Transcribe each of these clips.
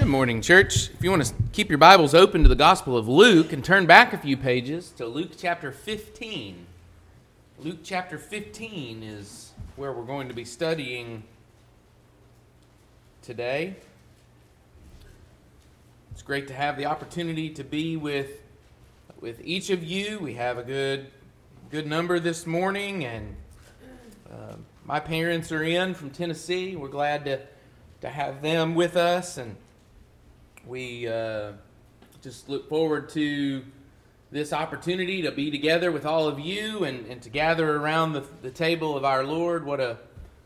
morning, church. If you want to keep your Bibles open to the Gospel of Luke and turn back a few pages to Luke chapter 15. Luke chapter 15 is where we're going to be studying today. It's great to have the opportunity to be with each of you. We have a good number this morning, and my parents are in from Tennessee. We're glad to have them with us, and we just look forward to this opportunity to be together with all of you and to gather around the table of our Lord. What a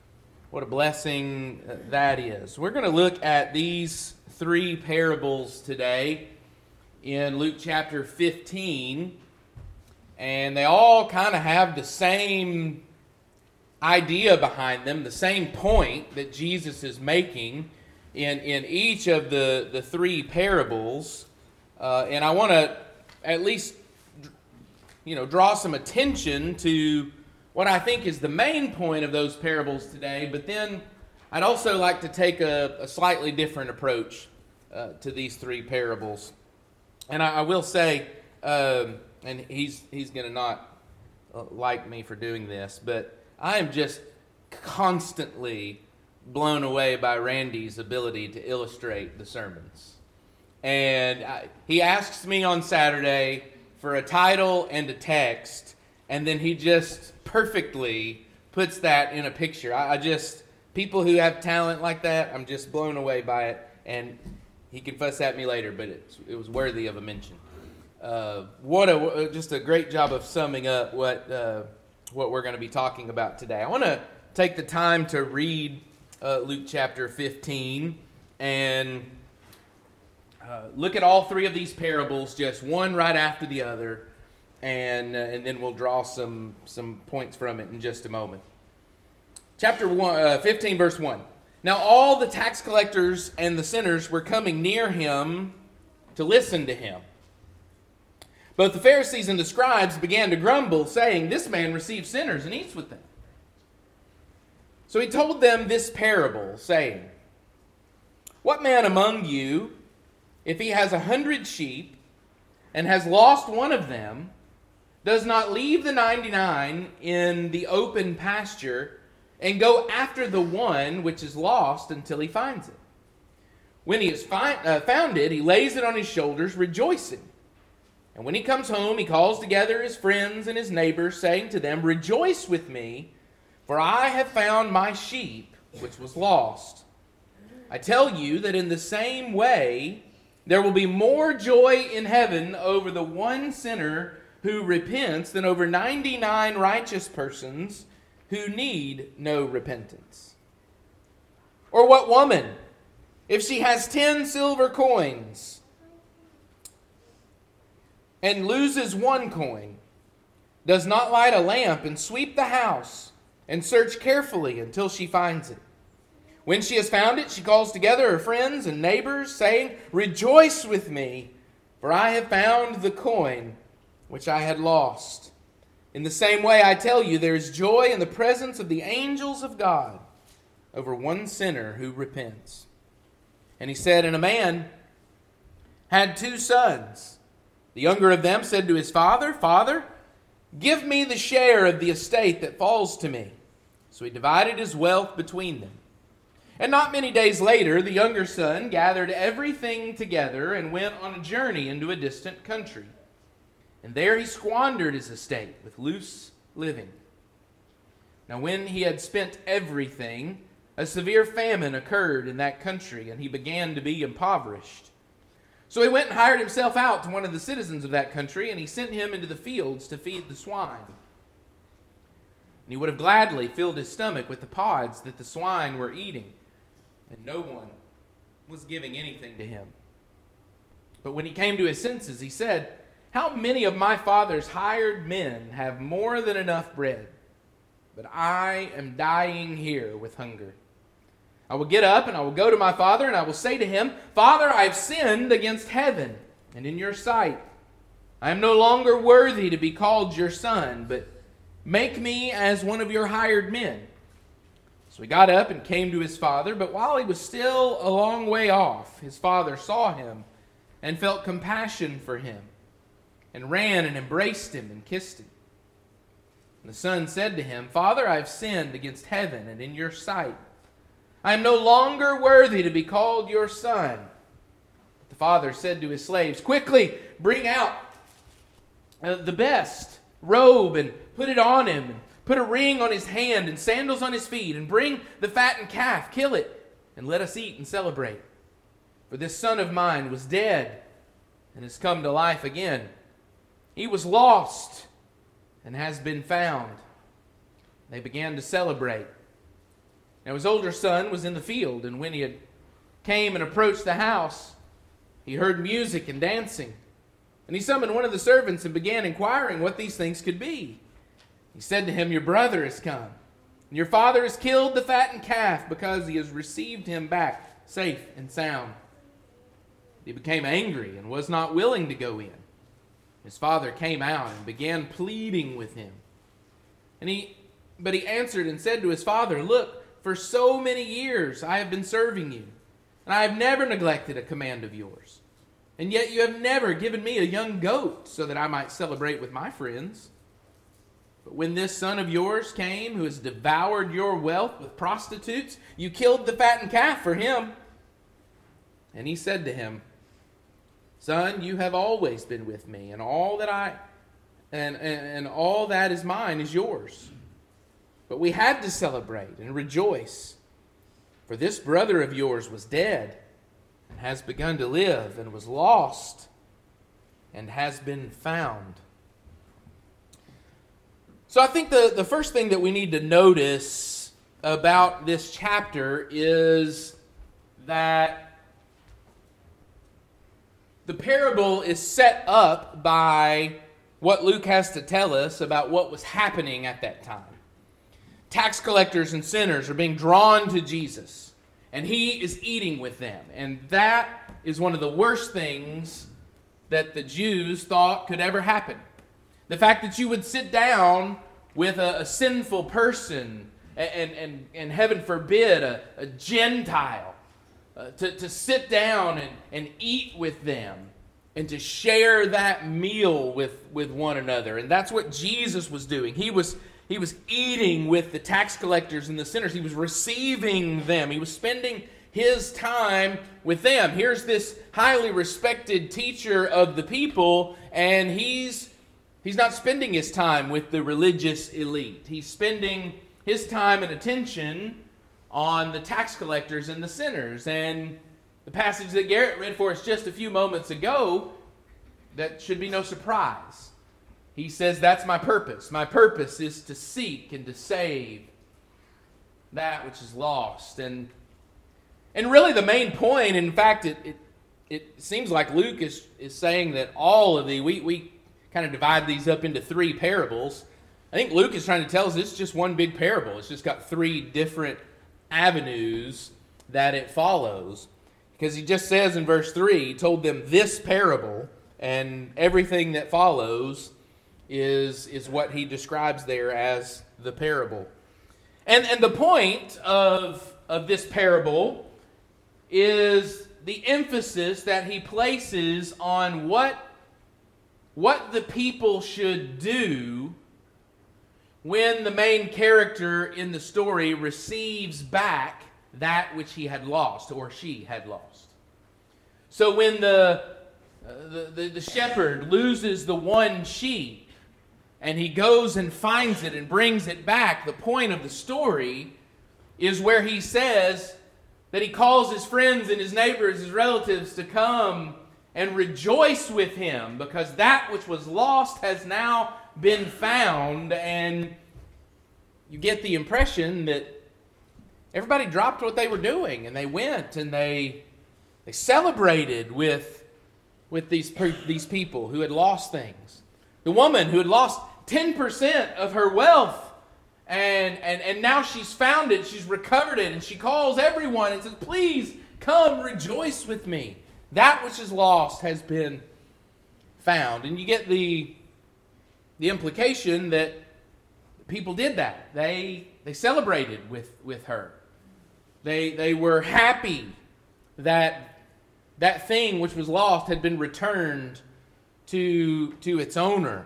blessing that is. We're going to look at these three parables today in Luke chapter 15, and they all kind of have the same idea behind them, the same point that Jesus is making in each of the three parables. And I want to at least, draw some attention to what I think is the main point of those parables today, but then I'd also like to take a slightly different approach to these three parables. And I will say, and he's going to not like me for doing this, but I am just constantly blown away by Randy's ability to illustrate the sermons. And he asks me on Saturday for a title and a text, and then he just perfectly puts that in a picture. People who have talent like that, I'm just blown away by it. And he can fuss at me later, but it was worthy of a mention. Just a great job of summing up what we're going to be talking about today. I want to take the time to read Luke chapter 15 and look at all three of these parables, just one right after the other, and then we'll draw some points from it in just a moment. Chapter 15, verse 1. Now all the tax collectors and the sinners were coming near him to listen to him. Both the Pharisees and the scribes began to grumble, saying, "This man receives sinners and eats with them." So he told them this parable, saying, "What man among you, if he has 100 sheep and has lost one of them, does not leave the 99 in the open pasture and go after the one which is lost until he finds it? When he has found it, he lays it on his shoulders, rejoicing. And when he comes home, he calls together his friends and his neighbors, saying to them, 'Rejoice with me, for I have found my sheep which was lost.' I tell you that in the same way, there will be more joy in heaven over the one sinner who repents than over 99 righteous persons who need no repentance. Or what woman, if she has 10 silver coins and loses one coin, does not light a lamp and sweep the house and search carefully until she finds it? When she has found it, she calls together her friends and neighbors, saying, 'Rejoice with me, for I have found the coin which I had lost.' In the same way, I tell you, there is joy in the presence of the angels of God over one sinner who repents." And he said, "And a man had 2 sons. The younger of them said to his father, 'Father, give me the share of the estate that falls to me.' So he divided his wealth between them. And not many days later, the younger son gathered everything together and went on a journey into a distant country. And there he squandered his estate with loose living. Now when he had spent everything, a severe famine occurred in that country, and he began to be impoverished. So he went and hired himself out to one of the citizens of that country, and he sent him into the fields to feed the swine. And he would have gladly filled his stomach with the pods that the swine were eating, and no one was giving anything to him. But when he came to his senses, he said, 'How many of my father's hired men have more than enough bread? But I am dying here with hunger. I will get up and I will go to my father, and I will say to him, Father, I have sinned against heaven and in your sight. I am no longer worthy to be called your son, but make me as one of your hired men.' So he got up and came to his father, but while he was still a long way off, his father saw him and felt compassion for him, and ran and embraced him and kissed him. And the son said to him, Father, I have sinned against heaven and in your sight. I am no longer worthy to be called your son. But the father said to his slaves, Quickly, bring out the best robe and put it on him, and put a ring on his hand and sandals on his feet, and bring the fattened calf, kill it, and let us eat and celebrate. For this son of mine was dead and has come to life again. He was lost and has been found. They began to celebrate. Now his older son was in the field, and when he had came and approached the house, he heard music and dancing. And he summoned one of the servants and began inquiring what these things could be. He said to him, Your brother has come, and your father has killed the fattened calf because he has received him back safe and sound. He became angry and was not willing to go in. His father came out and began pleading with him. But he answered and said to his father, Look, for so many years I have been serving you, and I have never neglected a command of yours. And yet you have never given me a young goat so that I might celebrate with my friends. But when this son of yours came, who has devoured your wealth with prostitutes, you killed the fattened calf for him. And he said to him, Son, you have always been with me, and all that all that is mine is yours. But we had to celebrate and rejoice, for this brother of yours was dead and has begun to live, and was lost and has been found. So I think the first thing that we need to notice about this chapter is that the parable is set up by what Luke has to tell us about what was happening at that time. Tax collectors and sinners are being drawn to Jesus, and he is eating with them. And that is one of the worst things that the Jews thought could ever happen. The fact that you would sit down with a sinful person, and heaven forbid, a Gentile, to sit down and eat with them and to share that meal with one another. And that's what Jesus was doing. He was eating with the tax collectors and the sinners. He was receiving them. He was spending his time with them. Here's this highly respected teacher of the people, and he's not spending his time with the religious elite. He's spending his time and attention on the tax collectors and the sinners. And the passage that Garrett read for us just a few moments ago, that should be no surprise. He says, that's my purpose. My purpose is to seek and to save that which is lost. And really the main point, in fact, it seems like Luke is saying that all of we kind of divide these up into three parables. I think Luke is trying to tell us it's just one big parable. It's just got three different avenues that it follows. Because he just says in verse 3, he told them this parable, and everything that follows is what he describes there as the parable. And the point of this parable is the emphasis that he places on what the people should do when the main character in the story receives back that which he had lost or she had lost. So when the shepherd loses the one sheep and he goes and finds it and brings it back, the point of the story is where he says that he calls his friends and his neighbors, his relatives, to come and rejoice with him because that which was lost has now been found. And you get the impression that everybody dropped what they were doing and they went and they celebrated with these people who had lost things. The woman who had lost 10% of her wealth, and now she's found it, she's recovered it, and she calls everyone and says, please come rejoice with me. That which is lost has been found. And you get the implication that people did that. They celebrated with her. They were happy that that thing which was lost had been returned to its owner.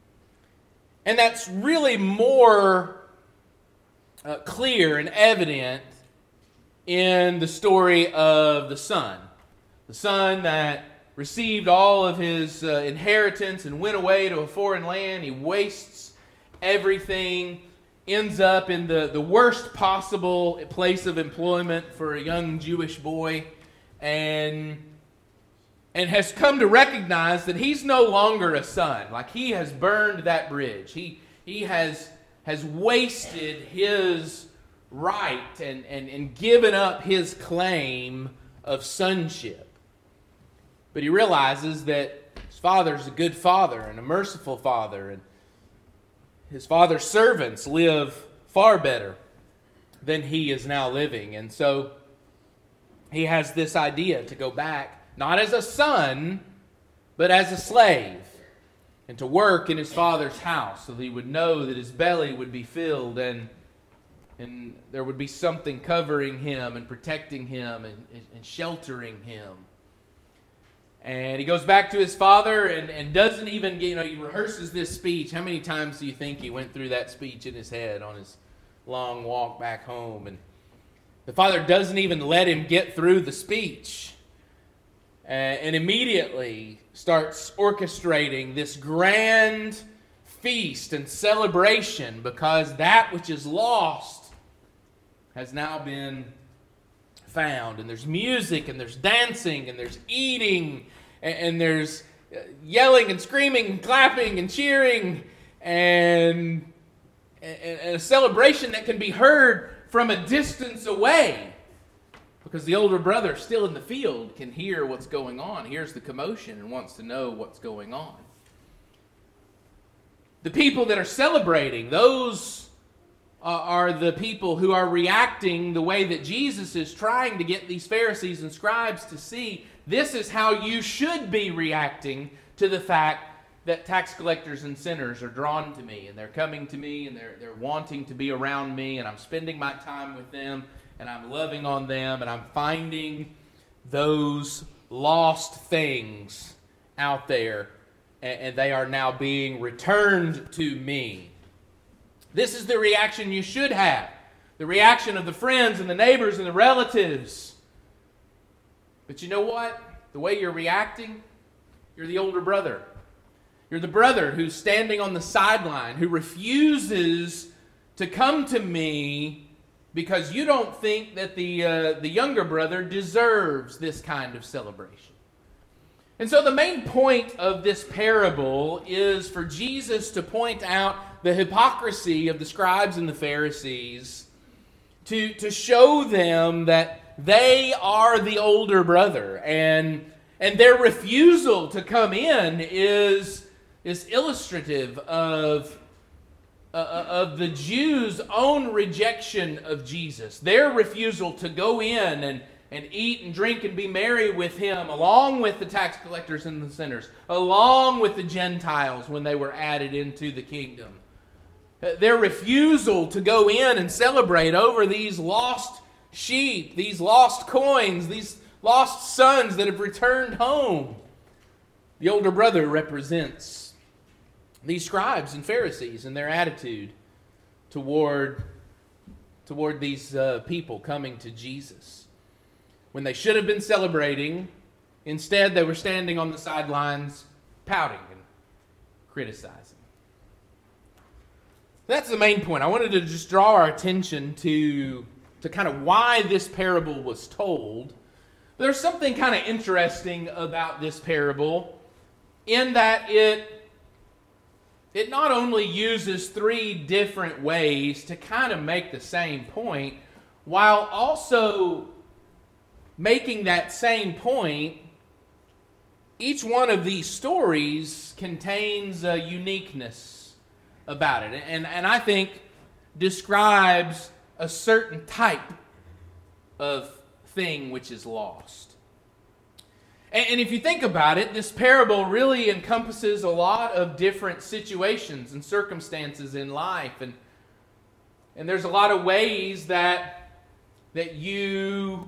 And that's really more clear and evident in the story of the son. The son that received all of his inheritance and went away to a foreign land. He wastes everything, ends up in the worst possible place of employment for a young Jewish boy, and has come to recognize that he's no longer a son. Like, he has burned that bridge. He has wasted his right and given up his claim of sonship. But he realizes that his father's a good father and a merciful father, and his father's servants live far better than he is now living. And so he has this idea to go back, not as a son, but as a slave, and to work in his father's house so that he would know that his belly would be filled and there would be something covering him and protecting him and sheltering him. And he goes back to his father and doesn't even, he rehearses this speech. How many times do you think he went through that speech in his head on his long walk back home? And the father doesn't even let him get through the speech. And immediately starts orchestrating this grand feast and celebration, because that which is lost has now been found. And there's music, and there's dancing, and there's eating, and there's yelling and screaming and clapping and cheering, and a celebration that can be heard from a distance away, because the older brother, still in the field, can hear what's going on, hears the commotion, and wants to know what's going on. The people that are celebrating, those are the people who are reacting the way that Jesus is trying to get these Pharisees and scribes to see. This is how you should be reacting to the fact that tax collectors and sinners are drawn to me, and they're coming to me, and they're wanting to be around me, and I'm spending my time with them, and I'm loving on them, and I'm finding those lost things out there, and they are now being returned to me. This is the reaction you should have. The reaction of the friends and the neighbors and the relatives. But you know what? The way you're reacting, you're the older brother. You're the brother who's standing on the sideline, who refuses to come to me because you don't think that the younger brother deserves this kind of celebration. And so the main point of this parable is for Jesus to point out the hypocrisy of the scribes and the Pharisees, to show them that they are the older brother, and their refusal to come in is illustrative of the Jews' own rejection of Jesus. Their refusal to go in and eat and drink and be merry with him, along with the tax collectors and the sinners, along with the Gentiles when they were added into the kingdom. Their refusal to go in and celebrate over these lost sheep, these lost coins, these lost sons that have returned home. The older brother represents these scribes and Pharisees and their attitude toward these people coming to Jesus. When they should have been celebrating, instead they were standing on the sidelines pouting and criticizing. That's the main point. I wanted to just draw our attention to kind of why this parable was told. There's something kind of interesting about this parable in that it not only uses three different ways to kind of make the same point, while also making that same point. Each one of these stories contains a uniqueness about it, and I think describes a certain type of thing which is lost. And if you think about it, this parable really encompasses a lot of different situations and circumstances in life. And And there's a lot of ways that you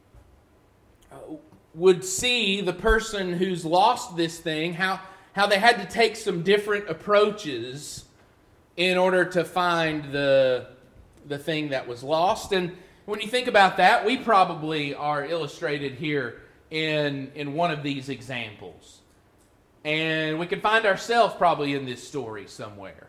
would see the person who's lost this thing, how they had to take some different approaches in order to find the thing that was lost. And when you think about that, we probably are illustrated here in one of these examples. And we can find ourselves probably in this story somewhere.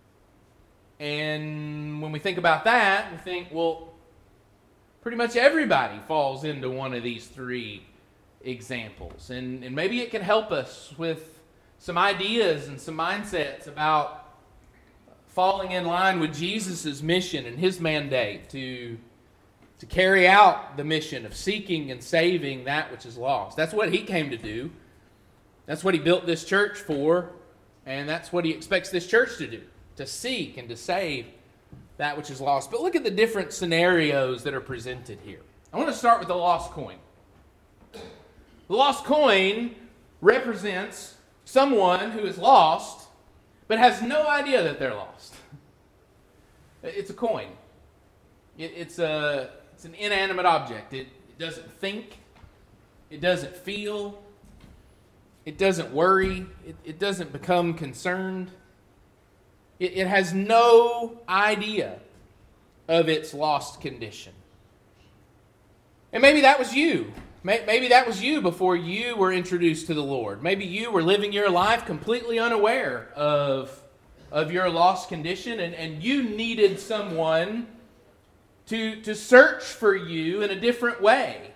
And when we think about that, we think, well, pretty much everybody falls into one of these three examples. And maybe it can help us with some ideas and some mindsets about falling in line with Jesus' mission and his mandate to carry out the mission of seeking and saving that which is lost. That's what he came to do. That's what he built this church for, and that's what he expects this church to do, to seek and to save that which is lost. But look at the different scenarios that are presented here. I want to start with the lost coin. The lost coin represents someone who is lost, but has no idea that they're lost. It's a coin. It's an inanimate object. It doesn't think. It doesn't feel. It doesn't worry. It doesn't become concerned. It has no idea of its lost condition. And maybe that was you. Maybe that was you before you were introduced to the Lord. Maybe you were living your life completely unaware of your lost condition, and you needed someone to search for you in a different way.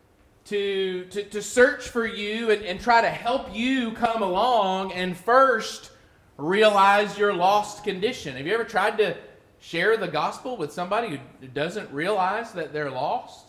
To search for you and try to help you come along and first realize your lost condition. Have you ever tried to share the gospel with somebody who doesn't realize that they're lost?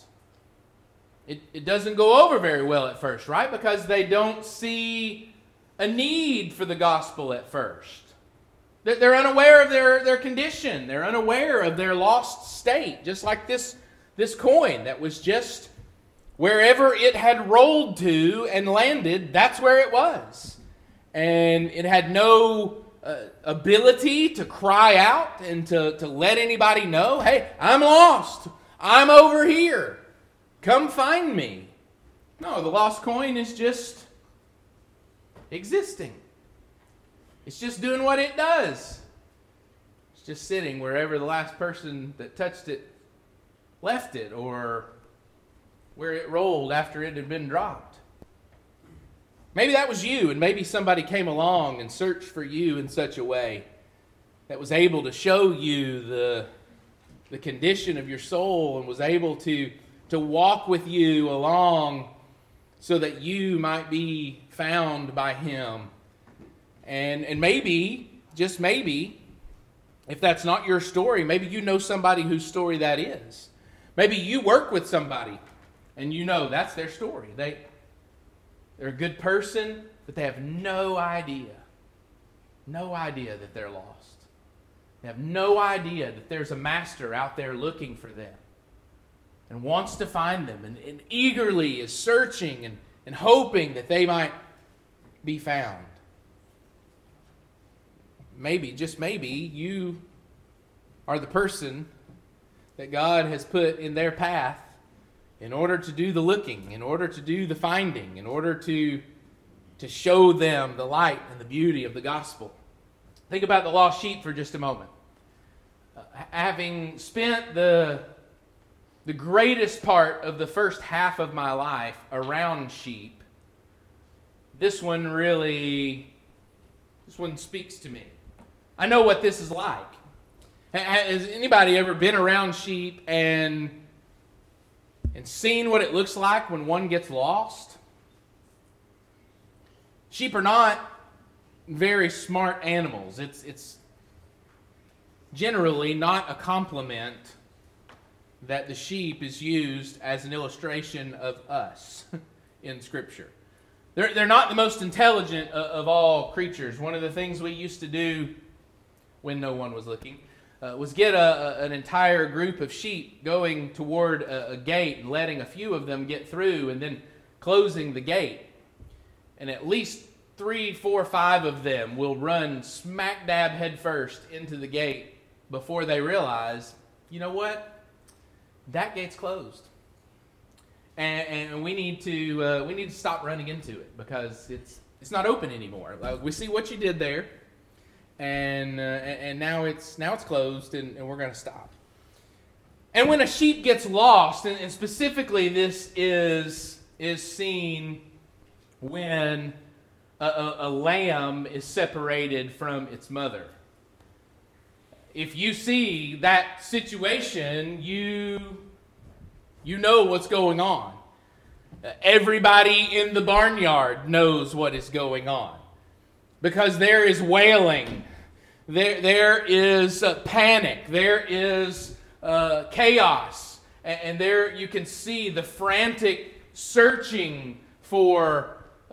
It doesn't go over very well at first, right? Because they don't see a need for the gospel at first. They're unaware of their condition. They're unaware of their lost state. Just like this coin that was just wherever it had rolled to and landed, that's where it was. And it had no ability to cry out and to let anybody know, hey, I'm lost. I'm over here. Come find me. No, the lost coin is just existing. It's just doing what it does. It's just sitting wherever the last person that touched it left it, or where it rolled after it had been dropped. Maybe that was you, and maybe somebody came along and searched for you in such a way that was able to show you the condition of your soul and was able to walk with you along so that you might be found by him. And maybe, just maybe, if that's not your story, maybe you know somebody whose story that is. Maybe you work with somebody and you know that's their story. They're a good person, but they have no idea that they're lost. They have no idea that there's a master out there looking for them and wants to find them and eagerly is searching and hoping that they might be found. Maybe, just maybe, you are the person that God has put in their path in order to do the looking, in order to do the finding, in order to show them the light and the beauty of the gospel. Think about the lost sheep for just a moment. Having spent the greatest part of the first half of my life around sheep, this one speaks to me. I know what this is like. Has anybody ever been around sheep and seen what it looks like when one gets lost? Sheep are not very smart animals. It's generally not a compliment that the sheep is used as an illustration of us in Scripture. They're not the most intelligent of all creatures. One of the things we used to do when no one was looking was get an entire group of sheep going toward a gate and letting a few of them get through and then closing the gate. And at least 3, 4, 5 of them will run smack dab head first into the gate before they realize you know what? That gate's closed. And we need to stop running into it because it's not open anymore. We see what you did there, and now it's closed, and we're going to stop. And when a sheep gets lost, and specifically this is seen when a lamb is separated from its mother. If you see that situation, you know what's going on. Everybody in the barnyard knows what is going on. Because there is wailing. There is panic. There is chaos. And there you can see the frantic searching for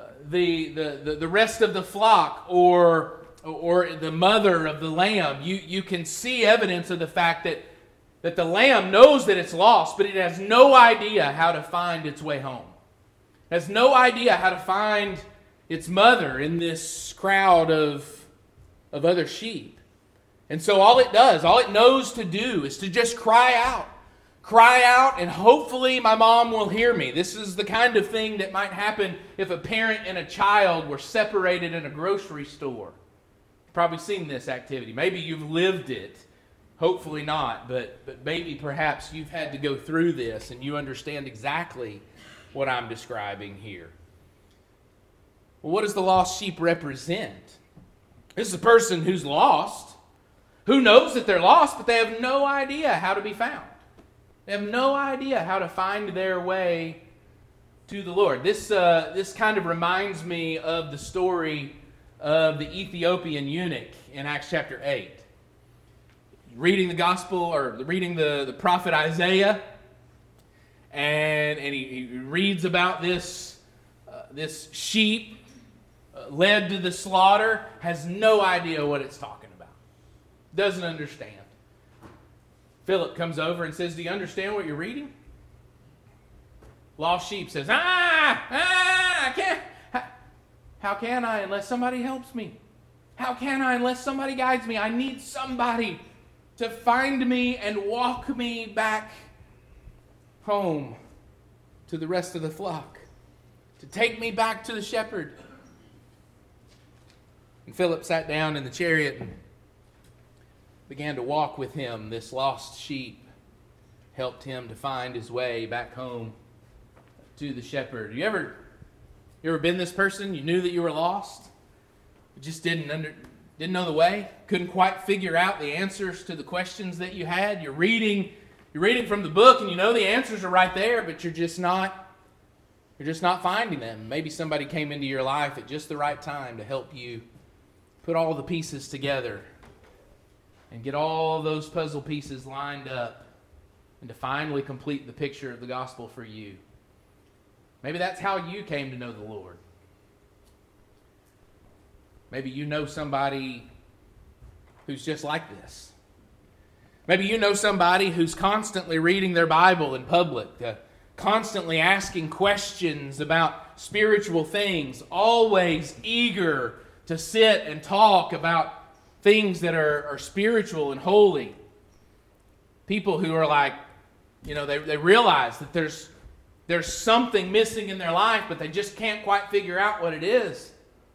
the rest of the flock or the mother of the lamb. You can see evidence of the fact that the lamb knows that it's lost, but it has no idea how to find its way home. It has no idea how to find its mother in this crowd of other sheep. And so all it knows to do is to just cry out. Cry out, and hopefully my mom will hear me. This is the kind of thing that might happen if a parent and a child were separated in a grocery store. You've probably seen this activity. Maybe you've lived it. Hopefully not, but maybe perhaps you've had to go through this and you understand exactly what I'm describing here. Well, what does the lost sheep represent? This is a person who's lost, who knows that they're lost, but they have no idea how to be found. They have no idea how to find their way to the Lord. This kind of reminds me of the story of the Ethiopian eunuch in Acts chapter 8. Reading the gospel, or reading the prophet Isaiah, and he reads about this sheep led to the slaughter, has no idea what it's talking about. Doesn't understand. Philip comes over and says, "Do you understand what you're reading?" Lost sheep says, I can't. How can I unless somebody helps me? How can I unless somebody guides me? I need somebody to find me and walk me back home to the rest of the flock, to take me back to the shepherd. And Philip sat down in the chariot and began to walk with him. This lost sheep helped him to find his way back home to the shepherd. You ever been this person? You knew that you were lost, you just didn't know the way, couldn't quite figure out the answers to the questions that you had. You're reading from the book and you know the answers are right there, but you're just not finding them. Maybe somebody came into your life at just the right time to help you put all the pieces together and get all those puzzle pieces lined up and to finally complete the picture of the gospel for you. Maybe that's how you came to know the Lord. Maybe you know somebody who's just like this. Maybe you know somebody who's constantly reading their Bible in public, constantly asking questions about spiritual things, always eager to sit and talk about things that are spiritual and holy. People who are like, they realize that there's something missing in their life, but they just can't quite figure out what it is.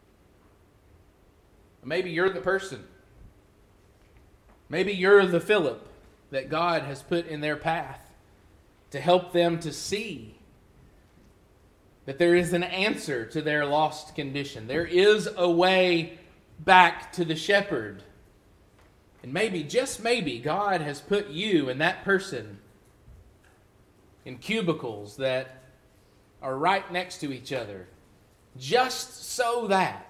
Maybe you're the person. Maybe you're the Philip that God has put in their path to help them to see that there is an answer to their lost condition. There is a way back to the shepherd. And maybe, just maybe, God has put you and that person in cubicles that are right next to each other, just so that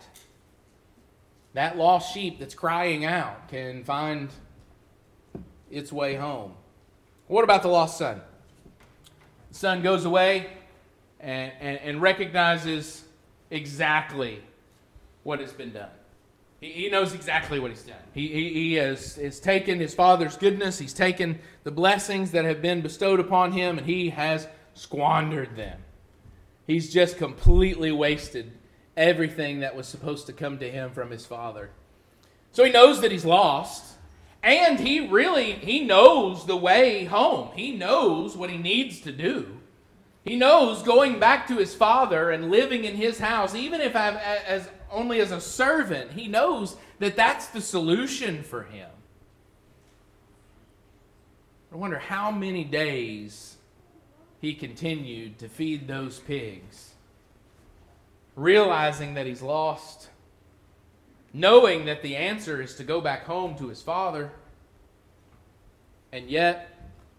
lost sheep that's crying out can find its way home. What about the lost son? The son goes away and recognizes exactly what has been done. He knows exactly what he's done. He has taken his father's goodness. He's taken the blessings that have been bestowed upon him, and he has squandered them. He's just completely wasted everything that was supposed to come to him from his father. So he knows that he's lost, And he knows the way home. He knows what he needs to do. He knows going back to his father and living in his house, even if only as a servant, he knows that that's the solution for him. I wonder how many days he continued to feed those pigs, realizing that he's lost, knowing that the answer is to go back home to his father, and yet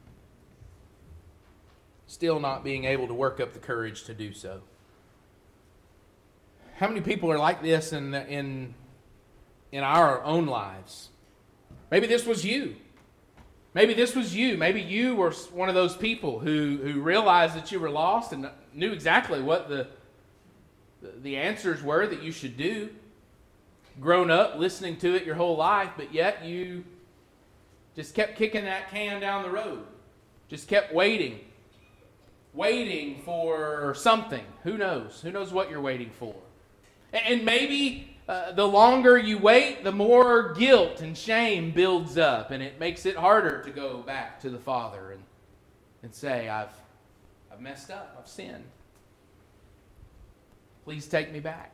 still not being able to work up the courage to do so. How many people are like this in our own lives? Maybe this was you. Maybe this was you. Maybe you were one of those people who realized that you were lost and knew exactly what the answers were that you should do. Grown up listening to it your whole life, but yet you just kept kicking that can down the road. Just kept waiting for something. Who knows? Who knows what you're waiting for? And maybe the longer you wait, the more guilt and shame builds up, and it makes it harder to go back to the Father and say, I've messed up, I've sinned. Please take me back.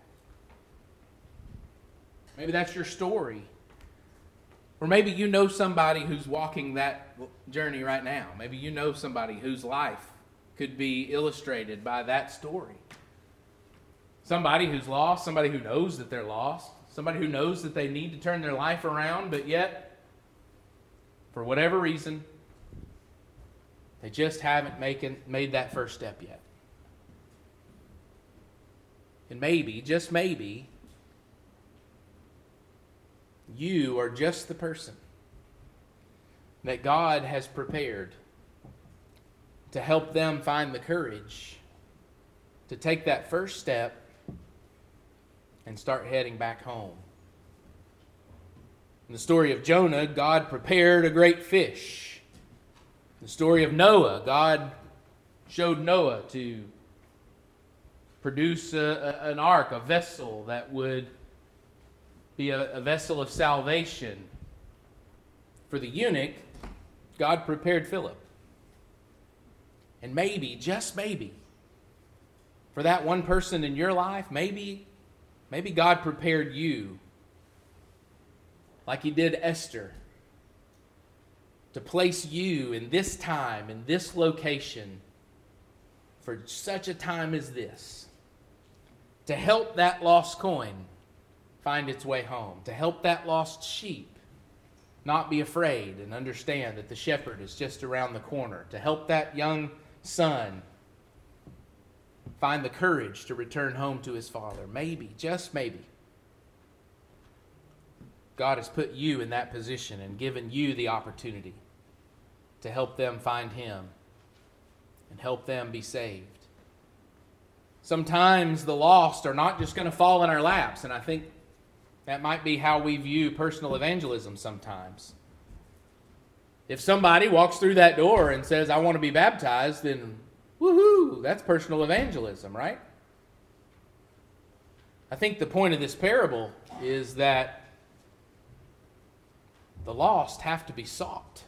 Maybe that's your story. Or maybe you know somebody who's walking that journey right now. Maybe you know somebody whose life could be illustrated by that story. Somebody who's lost, somebody who knows that they're lost, somebody who knows that they need to turn their life around, but yet, for whatever reason, they just haven't made that first step yet. And maybe, just maybe, you are just the person that God has prepared to help them find the courage to take that first step and start heading back home. In the story of Jonah, God prepared a great fish. In the story of Noah, God showed Noah to produce an ark, a vessel that would be a vessel of salvation. For the eunuch, God prepared Philip. And maybe, just maybe, for that one person in your life, maybe God prepared you, like He did Esther, to place you in this time, in this location, for such a time as this, to help that lost coin find its way home, to help that lost sheep not be afraid and understand that the shepherd is just around the corner, to help that young son find the courage to return home to his father. Maybe, just maybe, God has put you in that position and given you the opportunity to help them find Him and help them be saved. Sometimes the lost are not just going to fall in our laps, and I think that might be how we view personal evangelism sometimes. If somebody walks through that door and says, I want to be baptized, then woohoo, that's personal evangelism, right? I think the point of this parable is that the lost have to be sought.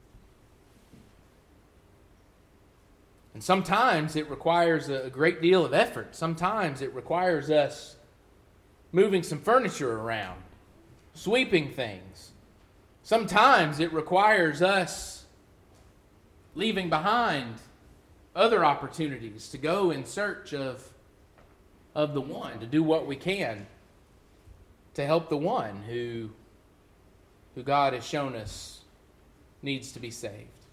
And sometimes it requires a great deal of effort. Sometimes it requires us moving some furniture around, sweeping things. Sometimes it requires us leaving behind other opportunities to go in search of the one, to do what we can to help the one who God has shown us needs to be saved.